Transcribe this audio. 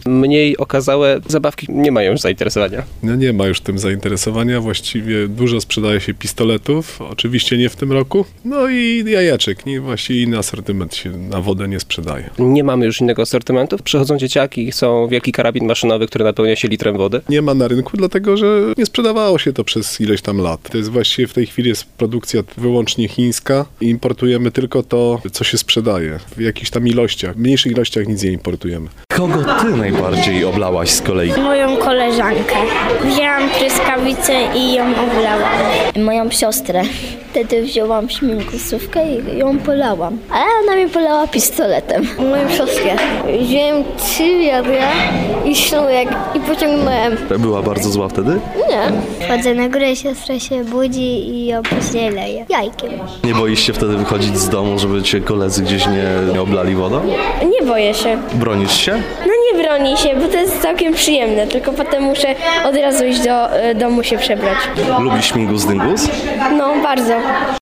Mniej okazałe zabawki nie mają już zainteresowania. No nie ma już tym zainteresowania, właściwie dużo sprzedaje się pistoletów, oczywiście nie w tym roku, no i jajeczek, właściwie inny asortyment się na wodę nie sprzedaje. Nie mamy już innego asortymentu. Przychodzą dzieciaki, chcą wielki karabin maszynowy, który napełnia się litrem wody. Nie ma na rynku, dlatego że nie sprzedawało się to przez ileś tam lat. To jest właściwie w tej chwili jest produkcja wyłącznie chińska i importujemy tylko to, co się sprzedaje w jakichś tam ilościach. W mniejszych ilościach nic nie importujemy. Kogo ty najbardziej oblałaś z kolei? Moją koleżankę. Wzięłam pryskawicę i ją oblałam. Moją siostrę. Wtedy wzięłam śmigusówkę i ją polałam. Ale ona mnie polała pistoletem. Moją siostrę. Wziąłem 3 wiadra i sznurek i pociągnąłem. Była bardzo zła wtedy? Nie. Wchodzę na górę, siostra się budzi i ją później leje jajkiem. Nie boisz się wtedy wychodzić z domu, żeby cię koledzy gdzieś nie oblali wodą? Nie boję się. Bronisz się? No nie broni się, bo to jest całkiem przyjemne, tylko potem muszę od razu iść do domu się przebrać. Lubisz śmigus dyngus? No, bardzo.